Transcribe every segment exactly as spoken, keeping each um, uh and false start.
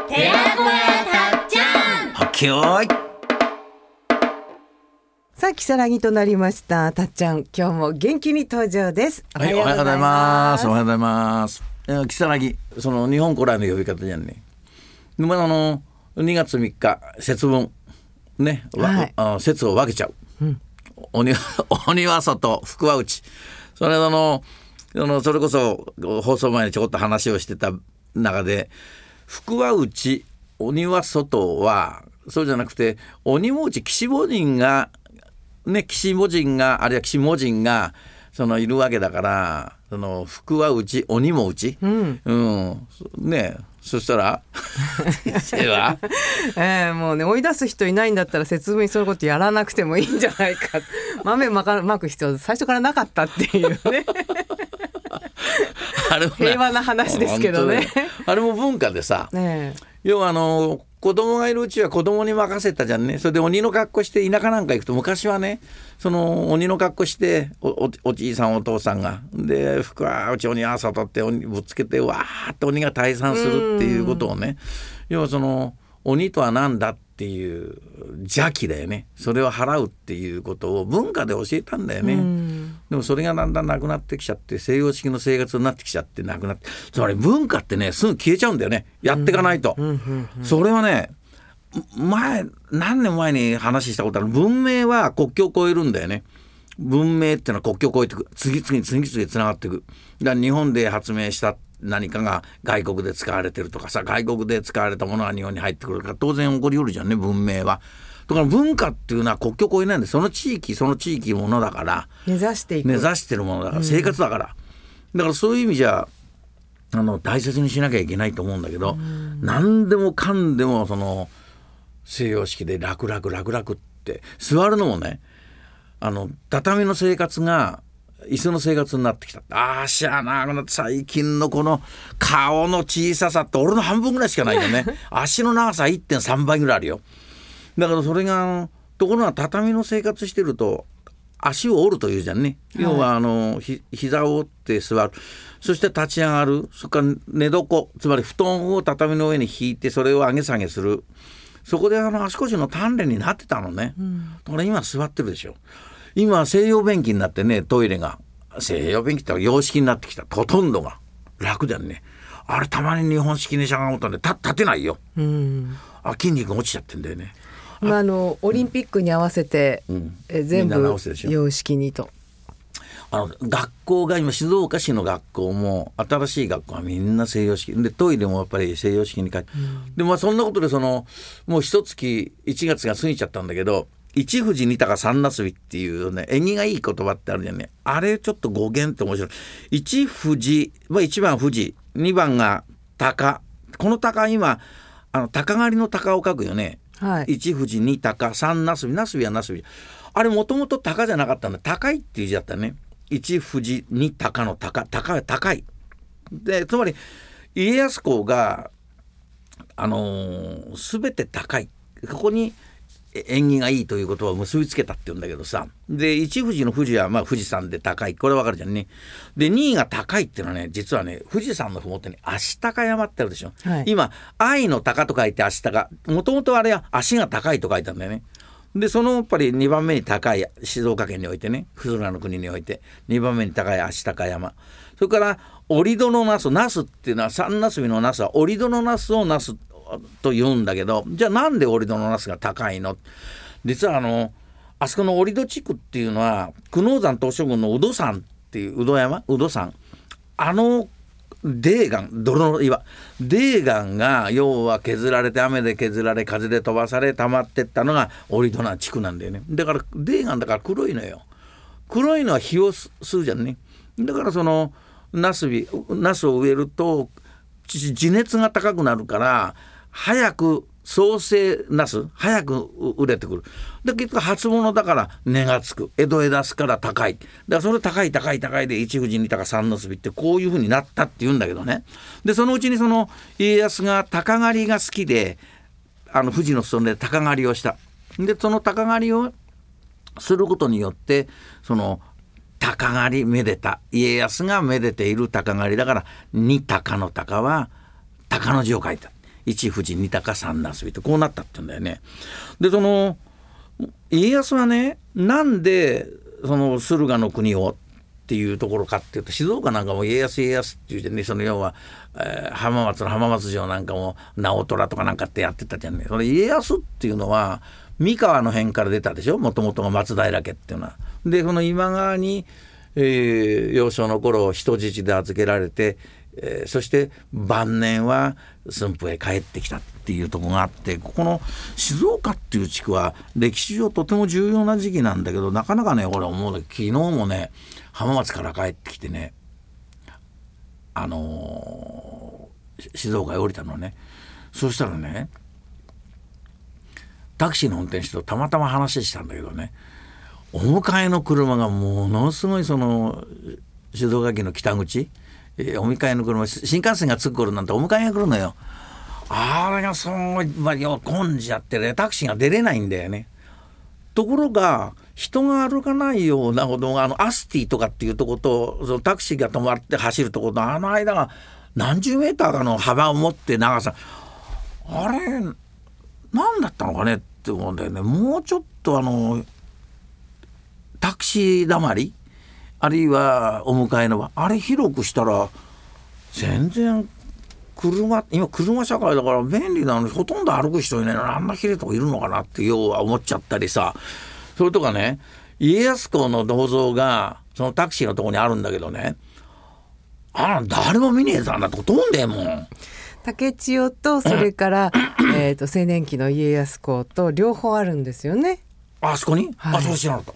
寺子屋たっちゃん。 はっけよーい。 さあ、きさらぎとなりましたたっちゃん、今日も元気に登場です。 はい、おはようございます。おはようございます。きさらぎ、その日本古来の呼び方じゃんね。でもあのにがつみっか節分ね、はい、あ節を分けちゃう、うん、鬼は外福は内。それあのそれこそ放送前にちょこっと話をしてた中で、福は内鬼は外はそうじゃなくて、鬼も内岸母神がね、岸母神があるいは岸母神がそのいるわけだから、その福は内鬼も内、うんうん、ね、そしたらは、 えー、もうね、追い出す人いないんだったら節分にそういうことやらなくてもいいんじゃないか。豆まかまく必要最初からなかったっていうねあれ平和な話ですけどね。 あれも文化でさ、ね、要はあの子供がいるうちは子供に任せたじゃんね。それで鬼の格好して田舎なんか行くと、昔はね、その鬼の格好して お, お, おじいさんお父さんがで、福はうち鬼は外って鬼ぶつけてわーって鬼が退散するっていうことをね、要はその鬼とは何だっていう邪気だよね。それを払うっていうことを文化で教えたんだよね。でもそれがだんだんなくなってきちゃって、西洋式の生活になってきちゃってなくなって、つまり文化ってね、すぐ消えちゃうんだよね、やっていかないと、うんうんうんうん、それはね、前何年前に話したことある。文明は国境を越えるんだよね。文明っていうのは国境を越えていく、次々に次々につながっていく。だから日本で発明した何かが外国で使われてるとかさ、外国で使われたものが日本に入ってくるから当然起こりうるじゃんね、文明は。だから文化っていうのは国境を越えないんで、その地域その地域のものだから、 根ざしていく、 根ざしてるものだから、生活だから、うん、だからそういう意味じゃあの大切にしなきゃいけないと思うんだけど、うん、何でもかんでもその西洋式で楽々楽々って座るのもね、あの畳の生活が椅子の生活になってきた。ああ、しゃあな、最近のこの顔の小ささって俺の半分ぐらいしかないよね足の長さ いってんさん 倍ぐらいあるよ。だからそれがところが畳の生活してると足を折るというじゃんね、はい、要はあのひ膝を折って座る、そして立ち上がる、それから寝床、つまり布団を畳の上に引いてそれを上げ下げする、そこであの足腰の鍛錬になってたのね、うん、だから今座ってるでしょ。今西洋便器になってね、トイレが西洋便器って洋式になってきた。ほとんどが楽だよね。あれたまに日本式にしゃがむとね、立てないよ、うん、あ筋肉が落ちちゃってんだよね。 まあ、あのオリンピックに合わせて、うん、え全部洋式にと、 あの学校が今静岡市の学校も新しい学校はみんな西洋式で、トイレもやっぱり西洋式に変えて、うん、でもまあそんなことでそのもう一月いちがつが過ぎちゃったんだけど、一富士二鷹三なすびっていうね、縁起がいい言葉ってあるじゃんね。あれちょっと語源って面白い。一富士、まあ、いちばん富士、にばんが鷹。この鷹今あの鷹狩りの鷹を書くよね、はい、一富士二鷹三なすび、なすびはなすび、あれもともと鷹じゃなかったんだ、高いっていう字だったね。一富士二鷹の鷹、鷹は高いで、つまり家康公があのー、全て高い、ここに縁起がいいということを結びつけたって言うんだけどさ、で一富士の富士はまあ富士山で高い、これわかるじゃんね。でにいが高いっていうのはね、実はね、富士山のふもとに足高山ってあるでしょ、はい、今愛の鷹と書いて足高、もともとあれは足が高いと書いたんだよね。でそのやっぱりにばんめに高い、静岡県においてね、富士の国においてにばんめに高い足高山、それから折戸のナス、ナスっていうのは三なすびのナスは折戸のナスをナスと言うんだけど、じゃあなんで折戸のナスが高いの。実はあのあそこの折戸地区っていうのは久能山東照宮の有度山っていう、有度山、有度山、あの泥岩、泥の岩、泥岩が要は削られて、雨で削られ風で飛ばされ溜まってったのが折戸な地区なんだよね。だから泥岩だから黒いのよ。黒いのは火を吸うじゃんね。だからそのナスビ、ナスを植えると地熱が高くなるから早く創生ナス早く売れてくる。で結局初物だから値がつく、江戸へ出すから高い、だからそれ高い高い高いで一富士二鷹三なすびってこういう風になったって言うんだけどね。でそのうちにその家康が鷹狩りが好きで、あの富士の裾野で鷹狩りをした。でその鷹狩りをすることによってその鷹狩りめでた、家康がめでている鷹狩りだから、二鷹の鷹は鷹の字を書いた。 一富士二鷹三なすびってこうなったって言うんだよね。でその家康はねなんでその駿河の国をっていうところかっていうと静岡なんかも家康家康っていうじゃねその要は、えー、浜松の浜松城なんかも直虎とかなんかってやってたじゃんね。その家康っていうのは三河の辺から出たでしょもともとが松平家っていうのは。でこの今川に、えー、幼少の頃人質で預けられて、えー、そして晩年は駿府へ帰ってきたっていうところがあってここの静岡っていう地区は歴史上とても重要な時期なんだけどなかなかね俺思うの昨日もね浜松から帰ってきてねあのー、静岡へ降りたのね。そうしたらねタクシーの運転手とたまたま話したんだけどねお迎えの車がものすごいその静岡駅の北口、えー、お迎えの車新幹線が着く頃なんてお迎えが来るのよ。あれがすごい、まあ、要混んじゃってねタクシーが出れないんだよね。ところが人が歩かないようなほどあのアスティとかっていうとことそのタクシーが止まって走るところのあの間が何十メーターかの幅を持って長さあれ何だったのかねって思うんだよね。もうちょっとあのタクシーだまりあるいはお迎えの場あれ広くしたら全然車今車社会だから便利なのにほとんど歩く人いないのにあんな広いとこいるのかなって要は思っちゃったりさ。それとかね家康公の銅像がそのタクシーのとこにあるんだけどねあ誰も見ねえぞあんなとこ飛んでもん。 竹千代とそれからえと青年期の家康公と両方あるんですよね。 あそこに、はい、あそれ知らなかった。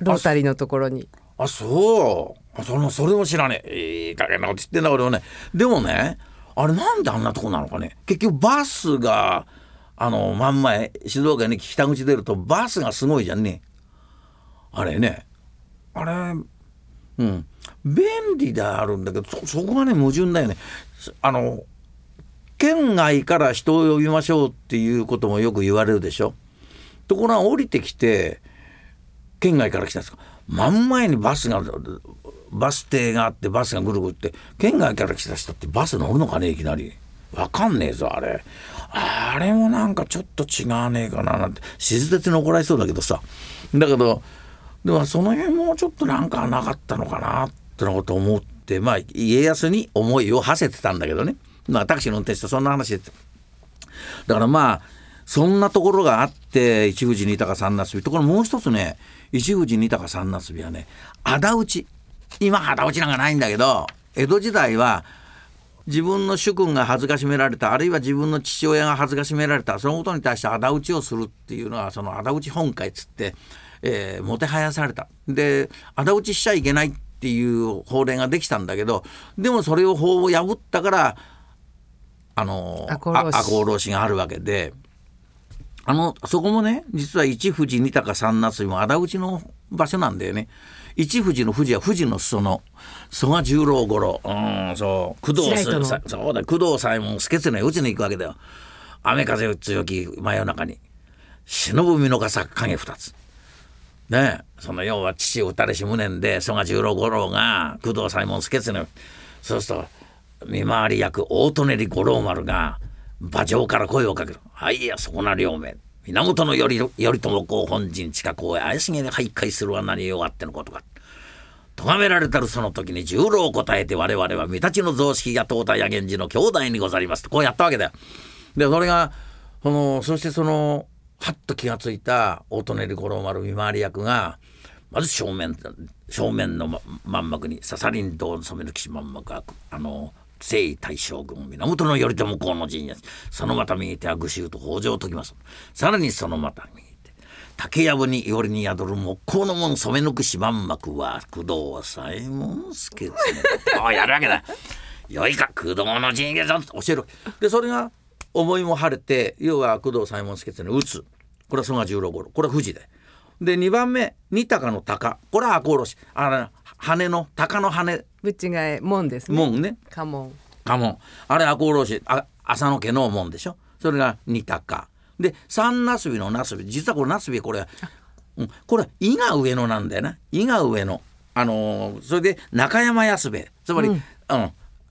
ロータリーのところに。 あそうそれもそれも知らねえいい加減なこと言ってんだ俺もね。でもねあれなんであんなとこなのかね。結局バスがあの真ん前静岡に北口出るとバスがすごいじゃんねあれねあれうん便利であるんだけど そ, そこがね矛盾だよね。あの県外から人を呼びましょうっていうこともよく言われるでしょ。ところが降りてきて県外から来たんですか真ん前にバスがバス停があってバスがぐるぐるって県外から来た人ってバス乗るのかねいきなりわかんねえぞあれあれもなんかちょっと違わねえかななんて静鉄に怒られそうだけどさだけどでもその辺もちょっとなんかなかったのかなってなこと思ってまあ家康に思いを馳せてたんだけどねまあタクシーの運転手とそんな話でだからまあそんなところがあって一富士二鷹三なすびところもう一つね一富士二鷹三なすびはね仇討ち今仇討ちなんかないんだけど江戸時代は自分の主君が恥ずかしめられたあるいは自分の父親が恥ずかしめられたそのことに対して仇討ちをするっていうのはその仇討ち本会っつって、えー、もてはやされたで仇討ちしちゃいけないっていう法令ができたんだけどでもそれを法を破ったからあの赤穂浪士があるわけであのそこもね実は一富士二鷹三なすびも仇討ちの場所なんだよね。一富士の富士は富士の裾野曽我十郎五郎うんそう工藤さそうだ工藤左衛門助経のうちに行くわけだよ。雨風強き真夜中に忍ぶ身の笠影二つねえその要は父を撃たれし無念で曽我十郎五郎が工藤左衛門助経のそうすると見回り役大利根五郎丸が馬上から声をかける。はいいやそこな両名源頼頼朝公本陣近くを怪しげに徘徊するは何よあってのことか。咎められたるその時に十郎を答えて我々は御立ちの雑式が通った八源氏の兄弟にござりますとこうやったわけだよ。でそれがそのそしてそのはっと気がついた大利根五郎丸見回り役がまず正面正面の満幕に笹林道の染め抜きし満幕があの征夷大将軍源頼朝公の陣やそのまた右手は愚州と北条を解きます。さらにそのまた右手竹やぶにいおりに宿る木工の門染め抜くし満幕は工藤左衛門助経あやるわけだ。よいか工藤の陣形だと教える。でそれが思いも晴れて要は工藤左衛門助経の打つこれは曽我十郎五郎これは富士ででにばんめ二鷹の鷹これは赤穂浪士あの羽の鷹の羽ぶっちがえ門ですね。 門ね家紋家紋あれ赤穂浪士あ浅野家の門でしょ。それが二鷹で三なすびのなすび実はこれなすびこれ、うん、これ伊賀上野なんだよな伊賀上野あのー、それで中山安兵衛つまり、うんうん、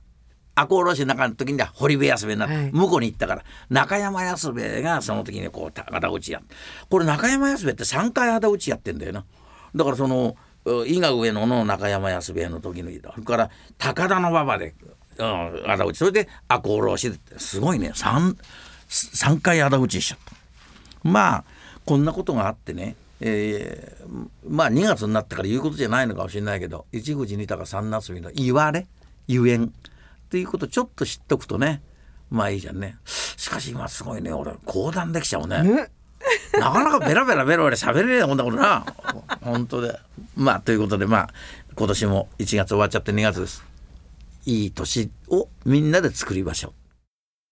赤穂浪士の中の時には堀部安兵衛になって、 はい、 向こうに行ったから中山安兵衛がその時にこう仇討ちやってこれ中山安兵衛ってさんかい仇討ちやってんだよな。だからその伊賀上野の中山安兵衛の時のそれから高田馬場で仇討ちそれで赤穂浪士ってすごいね 3, 3回仇討ちしちゃった。まあこんなことがあってね、えー、まあにがつになってから言うことじゃないのかもしれないけど一口二鷹三夏日の言われゆえんっていうことちょっと知っとくとねまあいいじゃんね。しかし今すごいね俺講談できちゃうね。ねなかなかベラベラベラベラ喋れねえこんなことな本当で。まあということでまあ今年もいちがつ終わっちゃってにがつです。いい年をみんなで作りましょう。